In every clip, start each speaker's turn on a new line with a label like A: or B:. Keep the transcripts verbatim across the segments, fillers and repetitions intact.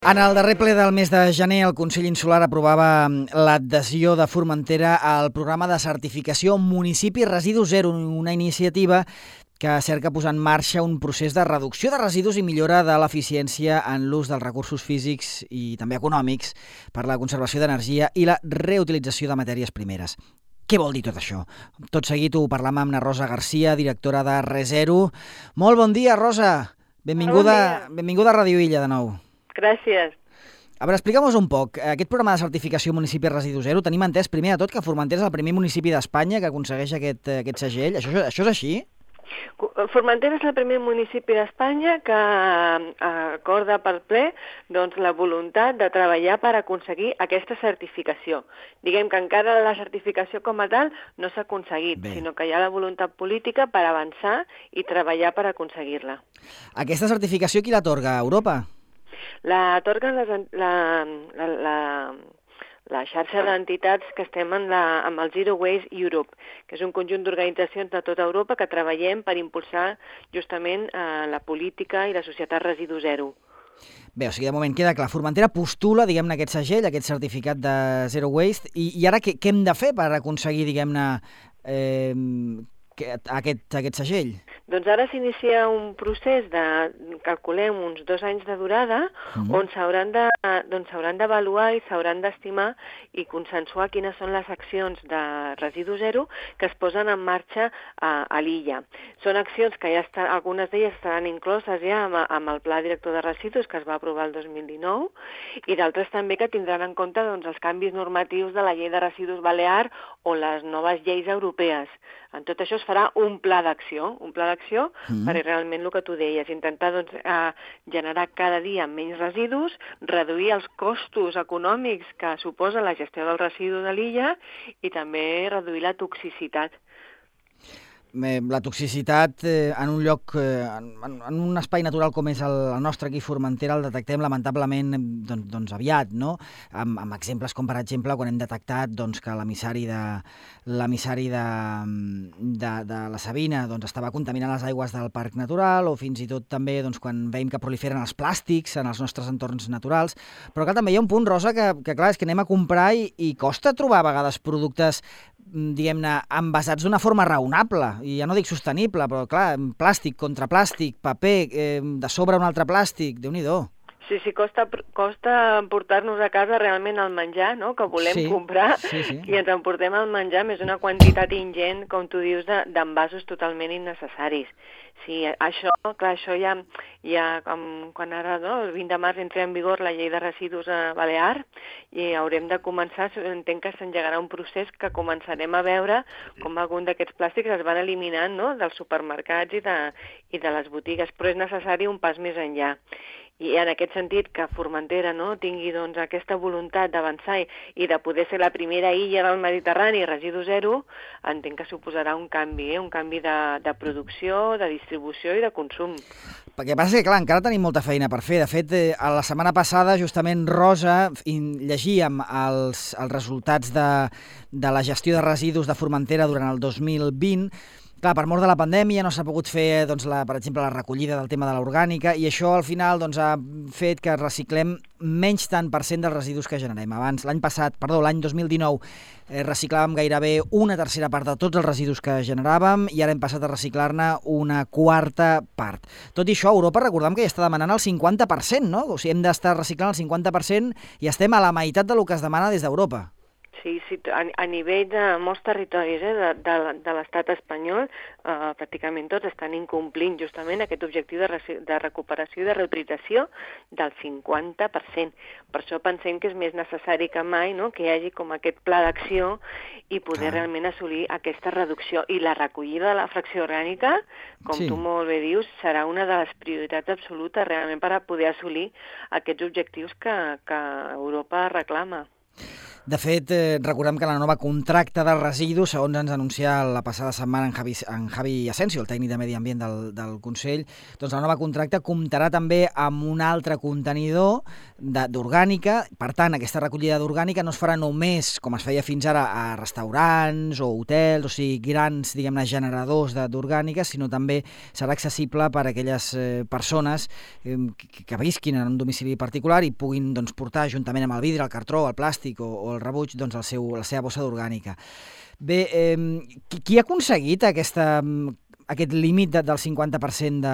A: En el darrer ple del mes de gener, el Consell Insular aprovava l'adhesió de Formentera al programa de certificació Municipi Residu Zero, una iniciativa que cerca posar en marxa un procés de reducció de residus i millora de l'eficiència en l'ús dels recursos físics i també econòmics per la conservació d'energia i la reutilització de matèries primeres. Què vol dir tot això? Tot seguit ho parlam amb na Rosa Garcia, directora de ReZero. Molt bon dia, Rosa. Benvinguda,
B: bon dia.
A: benvinguda a Radio Illa de nou.
B: Gràcies.
A: A veure, explica'm-nos un poc. Aquest programa de certificació Municipi Residu Zero, tenim entès primer de tot que Formentera és el primer municipi d'Espanya que aconsegueix aquest, aquest segell. Això, això és així?
B: Formentera és el primer municipi d'Espanya que acorda pel ple doncs, la voluntat de treballar per aconseguir aquesta certificació. Diguem que encara la certificació com a tal no s'ha aconseguit, Bé. sinó que hi ha la voluntat política per avançar i treballar per aconseguir-la.
A: Aquesta certificació qui l'atorga? A Europa?
B: La atorga la, la, la, la, la xarxa d'entitats que estem en la, amb el Zero Waste Europe, que és un conjunt d'organitzacions de tota Europa que treballem per impulsar justament eh, la política i la societat residu zero.
A: Bé, o sigui, de moment queda clar. Formentera postula, diguem-ne, aquest segell, aquest certificat de Zero Waste, i, i ara què, què hem de fer per aconseguir, diguem-ne, eh, aquest, aquest segell?
B: Doncs ara s'inicia un procés de, calculem, uns dos anys de durada, mm-hmm. on s'hauran de, doncs s'hauran d'avaluar i s'hauran d'estimar i consensuar quines són les accions de residu zero que es posen en marxa a, a l'illa. Són accions que ja estan, algunes d'elles estaran incloses ja amb, amb el Pla Director de Residus que es va aprovar el dos mil dinou i d'altres també que tindran en compte doncs, els canvis normatius de la Llei de Residus Balear o les noves lleis europees. En tot això es farà un pla d'acció, un pla d'acció mm. per realment el que tu deies, intentar doncs, eh, generar cada dia menys residus, reduir els costos econòmics que suposa la gestió del residu de l'illa i també reduir la toxicitat.
A: La toxicitat eh, en un lloc, eh, en, en un espai natural com és el, el nostre aquí Formentera el detectem lamentablement doncs, doncs aviat, no? Amb, amb exemples com per exemple quan hem detectat doncs, que l'emissari de l'emissari de, de, de la Sabina doncs, estava contaminant les aigües del Parc Natural o fins i tot també doncs, quan veiem que proliferen els plàstics en els nostres entorns naturals. Però clar, també hi ha un punt, Rosa, que, que clar, és que anem a comprar i, i costa trobar a vegades productes diguem-ne, envasats d'una forma raonable, i ja no dic sostenible, però clar, plàstic contra plàstic, paper, eh, de sobre un altre plàstic, Déu-n'hi-do.
B: Sí, sí, costa, costa portar-nos a casa realment el menjar, no?, que volem sí, comprar, sí, sí. i ens emportem el menjar més una quantitat ingent, com tu dius, d'envasos totalment innecessaris. Sí, això, clar, això ja, ja com, quan ara, no, el vint de març entra en vigor la llei de residus a Balear i haurem de començar, entenc que s'engegarà un procés que començarem a veure com algun d'aquests plàstics es van eliminant, no?, dels supermercats i de, i de les botigues, però és necessari un pas més enllà. I en aquest sentit que Formentera no, tingui doncs, aquesta voluntat d'avançar i, i de poder ser la primera illa del Mediterrani residu zero, entenc que suposarà un canvi, eh? un canvi de, de producció, de distribució i de consum.
A: El que passa és que, clar, encara tenim molta feina per fer. De fet, eh, la setmana passada, justament, Rosa, llegíem els, els resultats de, de la gestió de residus de Formentera durant el dos mil vint. Clar, per mort de la pandèmia no s'ha pogut fer, doncs, la, per exemple, la recollida del tema de l'orgànica i això al final doncs, ha fet que reciclem menys tant per cent dels residus que generem. Abans, l'any passat, perdó, l'any dos mil dinou, eh, reciclàvem gairebé una tercera part de tots els residus que generàvem i ara hem passat a reciclar-ne una quarta part. Tot i això, Europa, recordem que ja està demanant el cinquanta per cent, no? O sigui, hem d'estar reciclant el cinquanta per cent i estem a la meitat del que es demana des d'Europa.
B: Sí, sí, a, a nivell de molts territoris eh, de, de, de l'estat espanyol, eh, pràcticament tots estan incomplint justament aquest objectiu de, de recuperació i de reutilització del cinquanta per cent. Per això pensem que és més necessari que mai, no?, que hi hagi com aquest pla d'acció i poder ah. realment assolir aquesta reducció. I la recollida de la fracció orgànica, com sí. tu molt bé dius, serà una de les prioritats absolutes realment per a poder assolir aquests objectius que, que Europa reclama.
A: De fet, eh, recordem que la nova contracta de residus, segons ens anuncià la passada setmana en Javi, en Javi Asensio, el tècnic de Medi Ambient del, del Consell, doncs la nova contracta comptarà també amb un altre contenidor d'orgànica. Per tant, aquesta recollida d'orgànica no es farà només, com es feia fins ara, a restaurants o hotels, o sigui, grans, diguem-ne, generadors d'orgànica, sinó també serà accessible per a aquelles eh, persones eh, que, que visquin en un domicili particular i puguin doncs, portar juntament amb el vidre, el cartró, el plàstic o, o el rebuig, doncs, el seu, la seva bossa d'orgànica. Bé, eh, qui, qui ha aconseguit aquesta, aquest límit de, del cinquanta per cent de,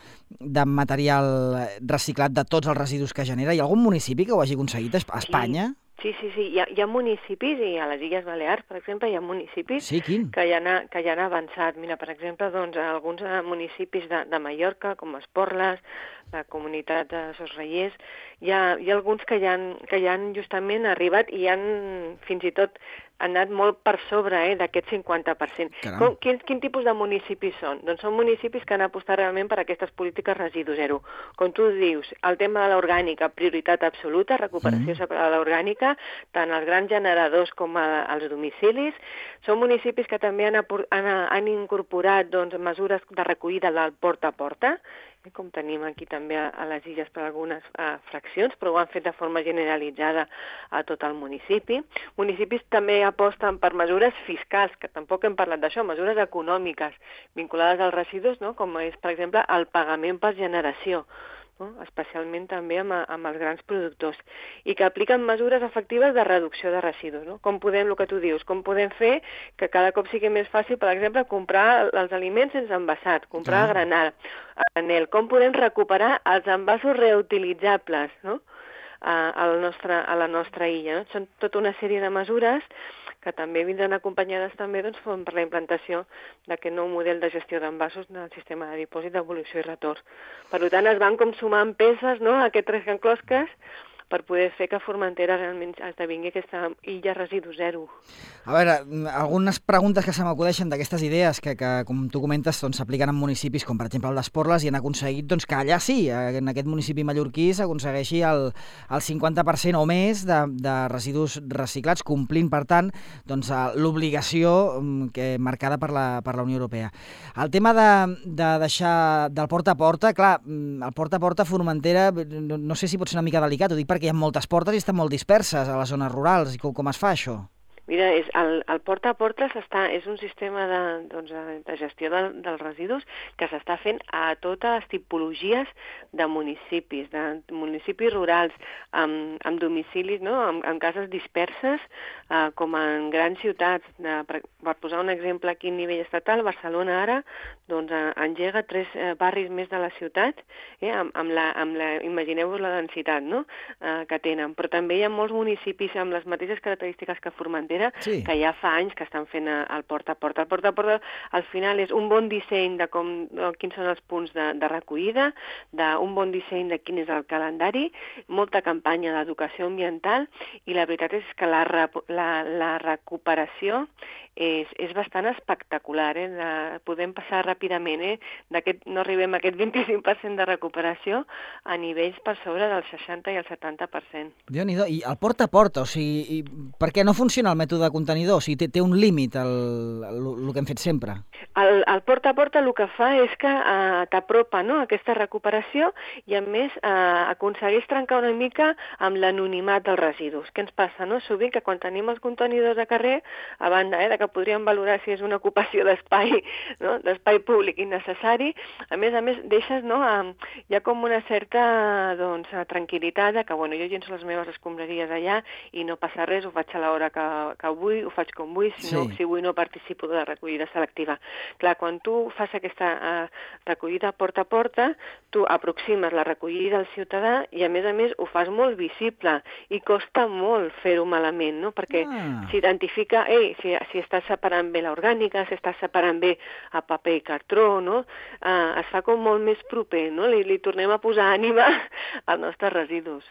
A: de material reciclat de tots els residus que genera? Hi ha algun municipi que ho hagi aconseguit a Espanya?
B: Sí, sí, sí. Hi ha, hi ha municipis, i a les Illes Balears, per exemple, hi ha municipis
A: sí,
B: que, hi han, que hi han avançat. Mira, per exemple, doncs, alguns municipis de, de Mallorca, com Esporles, la comunitat de Sos Reiers, hi ha, hi ha alguns que hi han, que hi han justament arribat i han fins i tot han anat molt per sobre eh, d'aquest cinquanta per cent. Com, quin, quin tipus de municipis són? Doncs són municipis que han apostat realment per aquestes polítiques residu zero. Com tu dius, el tema de l'orgànica, prioritat absoluta, recuperació mm. de l'orgànica, tant als grans generadors com a, als domicilis. Són municipis que també han, han, han incorporat doncs, mesures de recollida del porta a porta, com tenim aquí també a les illes per algunes uh, fraccions, però ho han fet de forma generalitzada a tot el municipi. Municipis també aposten per mesures fiscals, que tampoc hem parlat d'això, mesures econòmiques vinculades als residus, no? Com és, per exemple, el pagament per generació, no? Especialment també amb, amb els grans productors, i que apliquen mesures efectives de reducció de residus. No? Com podem, el que tu dius, com podem fer que cada cop sigui més fàcil, per exemple, comprar els aliments sense envasat, comprar a granel, a granel, com podem recuperar els envasos reutilitzables, no? a, a, la nostra, a la nostra illa. No? Són tota una sèrie de mesures que també vindran acompanyades també doncs, per la implantació d'aquest nou model de gestió d'envasos del sistema de dipòsit, devolució i retorn. Per tant, es van com sumant peces, no?, a aquests tres enclosques per poder fer que Formentera realment esdevingui aquesta illa residu zero.
A: A veure, algunes preguntes que se m'acudeixen d'aquestes idees que, que, com tu comentes, doncs, s'apliquen en municipis com, per exemple, el d'Esporles, i han aconseguit doncs, que allà sí, en aquest municipi mallorquí, s'aconsegueixi el, el cinquanta per cent o més de, de residus reciclats, complint, per tant, doncs, l'obligació que, marcada per la, per la Unió Europea. El tema de, de deixar del porta a porta, clar, el porta a porta a Formentera, no, no sé si pot ser una mica delicat, ho dic perquè hi ha moltes portes i estan molt disperses a les zones rurals. I com, com es fa això?
B: Mira, és el, el porta a porta s'està, és un sistema de, doncs, de gestió de, dels residus que s'està fent a totes les tipologies de municipis, de municipis rurals, amb, amb domicilis, no? amb, amb cases disperses, eh, com en grans ciutats. De, per, per posar un exemple aquí a nivell estatal, Barcelona ara doncs, engega tres eh, barris més de la ciutat, eh, amb, amb la, amb la, imagineu-vos la densitat, no? eh, que tenen. Però també hi ha molts municipis amb les mateixes característiques que Formentera, sí, que ja fa anys que estan fent el porta a porta. El porta a porta al final és un bon disseny de, com, de quins són els punts de, de recollida, de, un bon disseny de quin és el calendari, molta campanya d'educació ambiental, i la veritat és que la, la, la recuperació és, és bastant espectacular. Eh? De, podem passar ràpidament, eh? no arribem a aquest vint-i-cinc per cent de recuperació a nivells per sobre del seixanta i el setanta per cent.
A: Déu-n'hi-do. I el porta a porta, o sigui, i per què no funciona el mètode contenidor? O sigui, té, té un límit el, el, el que hem fet sempre.
B: El, el porta a porta el que fa és que eh, t'apropa, no?, aquesta recuperació, i a més eh, aconsegueix trencar una mica amb l'anonimat dels residus. Què ens passa, no? Sovint que quan tenim els contenidors a carrer, a banda eh, de que podríem valorar si és una ocupació d'espai, no?, d'espai públic innecessari, a més a més deixes, no?, eh, hi ha com una certa doncs, tranquil·litat de que bueno, jo llenço les meves escombraries allà i no passa res, ho faig a l'hora que, que vull, ho faig com vull, si, sí. no, si vull no participo de la recollida selectiva. Clar, quan tu fas aquesta uh, recollida porta a porta, tu aproximes la recollida al ciutadà i, a més a més, ho fas molt visible i costa molt fer-ho malament, no? Perquè ah. s'identifica, ei, si, si estàs separant bé l'orgànica, si estàs separant bé a paper i cartró, no? Uh, es fa com molt més proper, no? Li, li tornem a posar ànima als nostres residus.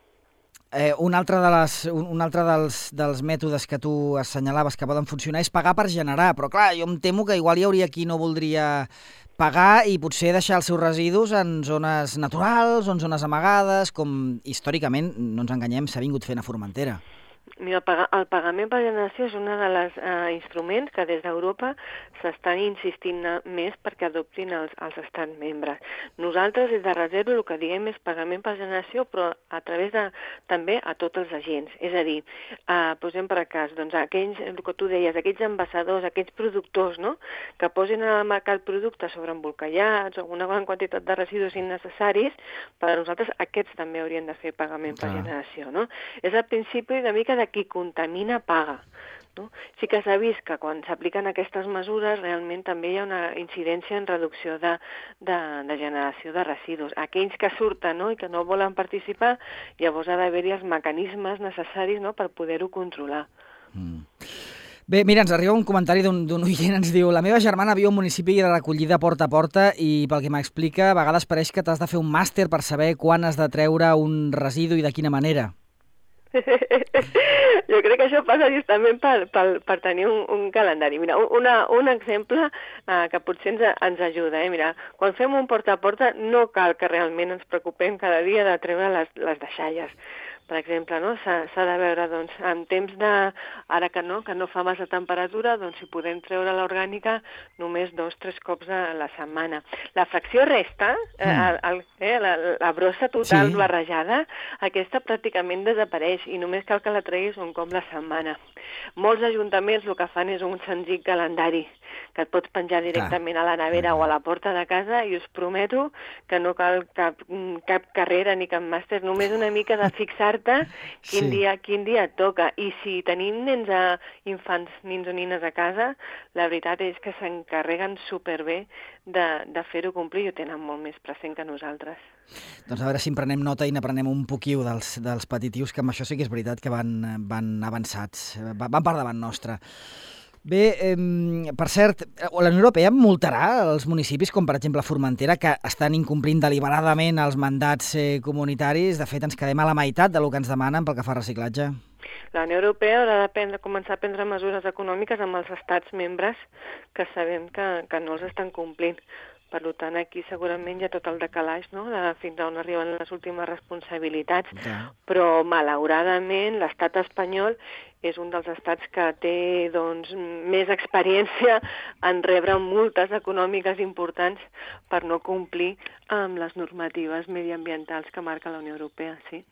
A: Eh, un altre, de les, un, un altre dels, dels mètodes que tu assenyalaves que poden funcionar és pagar per generar, però clar, jo em temo que igual hi hauria qui no voldria pagar i potser deixar els seus residus en zones naturals o en zones amagades, com històricament, no ens enganyem, s'ha vingut fent a Formentera.
B: Mira, el, pag el pagament per generació és un dels uh, instruments que des d'Europa s'estan insistint més perquè adoptin els, els estats membres. Nosaltres, des de Reserva, el que diem és pagament per generació, però a través de també a tots els agents. És a dir, uh, posem per cas, doncs, aquells, el que tu deies, aquells ambassadors, aquells productors, no?, que posin al mercat productes sobreembolcallats o una gran quantitat de residus innecessaris, per a nosaltres aquests també haurien de fer pagament per generació, no? És el principi una mica de qui contamina paga. No? Sí que s'ha vist que quan s'apliquen aquestes mesures realment també hi ha una incidència en reducció de, de, de generació de residus. Aquells que surten, no?, i que no volen participar, llavors ha d'haver-hi els mecanismes necessaris, no?, per poder-ho controlar.
A: Mm. Bé, mira, ens arriba un comentari d'un oient, ens diu: la meva germana viu a un municipi de recollida porta a porta i pel que m'explica, a vegades pareix que t'has de fer un màster per saber quan has de treure un residu i de quina manera.
B: Jo crec que això passa justament per, per, per tenir un, un calendari. Mira, una, un exemple uh, que potser ens, ens ajuda. Eh? Mira, quan fem un porta a porta no cal que realment ens preocupem cada dia de treure les, les deixalles. Per exemple, no? S'ha de veure, doncs, en temps de... Ara que no, que no fa massa temperatura, doncs si podem treure l'orgànica només dos o tres cops a la setmana. La fracció resta, mm. el, el, eh, la, la brossa total sí. barrejada, aquesta pràcticament desapareix i només cal que la treguis un cop la setmana. Molts ajuntaments el que fan és un senzill calendari que et pots penjar directament Clar. a la nevera mm. o a la porta de casa i us prometo que no cal cap, cap carrera ni cap màster, només una mica de fixar quin, sí. dia, quin dia et toca. I si tenim nens a infants, nins o nines a casa, la veritat és que s'encarreguen superbé de, de fer-ho complir i ho tenen molt més present que nosaltres.
A: Doncs a veure si en prenem nota i n'aprenem un poquiu dels, dels petitius, que amb això sí que és veritat que van, van avançats, van per davant nostre. Bé, eh, per cert, la Unió Europea multarà els municipis, com per exemple Formentera, que estan incomplint deliberadament els mandats eh, comunitaris. De fet, ens quedem a la meitat del que ens demanen pel que fa a reciclatge.
B: La Unió Europea haurà de prendre, començar a prendre mesures econòmiques amb els estats membres que sabem que, que no els estan complint. Per tant, aquí segurament hi ha tot el decalaix, no?, de fins on arriben les últimes responsabilitats. Ja. Però, malauradament, l'estat espanyol és un dels estats que té, doncs, més experiència en rebre multes econòmiques importants per no complir amb les normatives mediambientals que marca la Unió Europea, sí.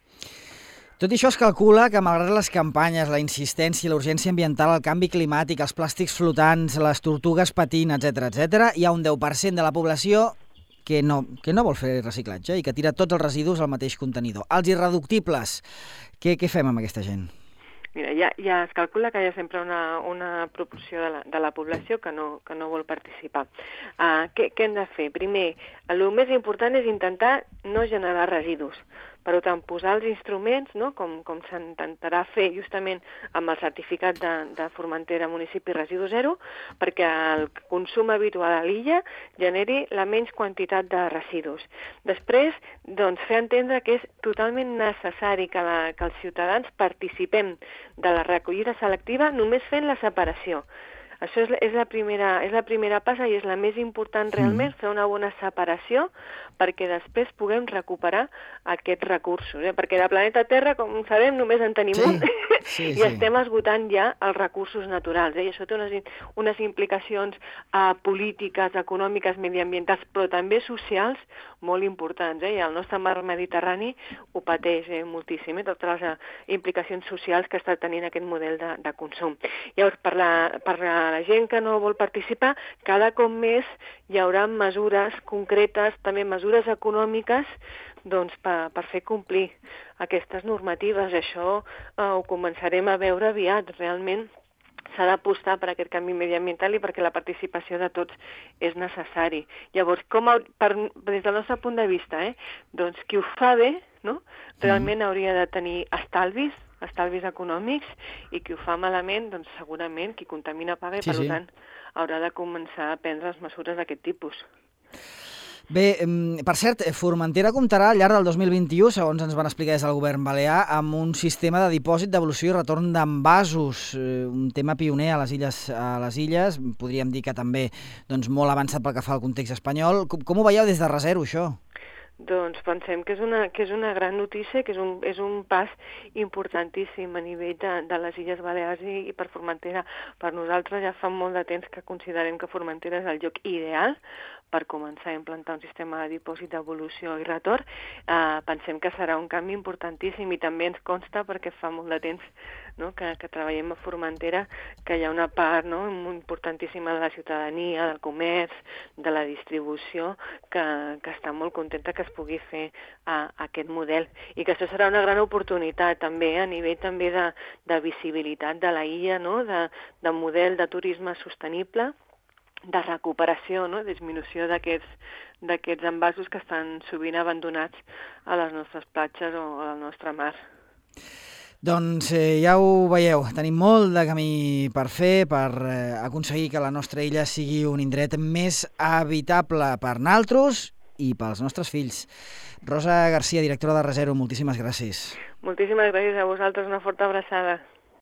A: Tot i això es calcula que, malgrat les campanyes, la insistència, la urgència ambiental, el canvi climàtic, els plàstics flotants, les tortugues patint, etcètera, etcètera, hi ha un deu per cent de la població que no, que no vol fer reciclatge i que tira tots els residus al mateix contenidor. Els irreductibles, què, què fem amb aquesta gent?
B: Mira, ja, ja es calcula que hi ha sempre una, una proporció de la, de la població que no, que no vol participar. Uh, què, què hem de fer? Primer, el més important és intentar no generar residus. Per tant, posar els instruments, no?, com, com s'intentarà fer justament amb el certificat de, de Formentera Municipi Residu Zero, perquè el consum habitual a l'illa generi la menys quantitat de residus. Després, doncs, fer entendre que és totalment necessari que, la, que els ciutadans participem de la recollida selectiva només fent la separació. Això és, és, la primera, és la primera passa i és la més important realment, fer una bona separació perquè després puguem recuperar aquests recursos. Eh? Perquè de planeta Terra, com sabem, només en tenim sí, un sí, i sí. estem esgotant ja els recursos naturals. Eh? I això té unes, unes implicacions uh, polítiques, econòmiques, mediambientals, però també socials molt importants. Eh? I el nostre mar Mediterrani ho pateix eh, moltíssim, eh? totes les uh, implicacions socials que està tenint aquest model de, de consum. Llavors, per la, per la la gent que no vol participar, cada cop més hi haurà mesures concretes, també mesures econòmiques, doncs, per, per fer complir aquestes normatives. Això eh, ho començarem a veure aviat. Realment s'ha d'apostar per aquest canvi mediambiental i perquè la participació de tots és necessari. Llavors, com a, per, des del nostre punt de vista, eh, doncs qui ho fa bé, no?, realment hauria de tenir estalvis, estalvis econòmics, i qui ho fa malament, doncs segurament qui contamina paga i, sí, per sí. tant, haurà de començar a prendre les mesures d'aquest tipus.
A: Bé, per cert, Formentera comptarà al llarg del dos mil vint-i-u, segons ens van explicar des del govern balear, amb un sistema de dipòsit, devolució i retorn d'envasos, un tema pioner a les illes, a les illes, podríem dir que també doncs, molt avançat pel que fa al context espanyol. Com, com ho veieu des de Reserva, això?
B: doncs pensem que és una, que és una gran notícia, que és un, és un pas importantíssim a nivell de, de les Illes Balears i, i per Formentera. Per nosaltres ja fa molt de temps que considerem que Formentera és el lloc ideal per començar a implantar un sistema de dipòsit d'evolució i retorn. Eh, pensem que serà un canvi importantíssim i també ens consta, perquè fa molt de temps, no, que, que treballem a Formentera, que hi ha una part, no, importantíssima de la ciutadania, del comerç, de la distribució, que, que està molt contenta que es pugui fer a, a aquest model. I que això serà una gran oportunitat també a nivell també de, de visibilitat de la illa, no, de, de model de turisme sostenible, de recuperació, no? Disminució d'aquests d'aquests envasos que estan sovint abandonats a les nostres platges o al nostre mar.
A: Doncs eh, ja ho veieu, tenim molt de camí per fer, per eh, aconseguir que la nostra illa sigui un indret més habitable per naltros i pels nostres fills. Rosa Garcia, directora de ReZero, moltíssimes gràcies.
B: Moltíssimes gràcies a vosaltres, una forta abraçada.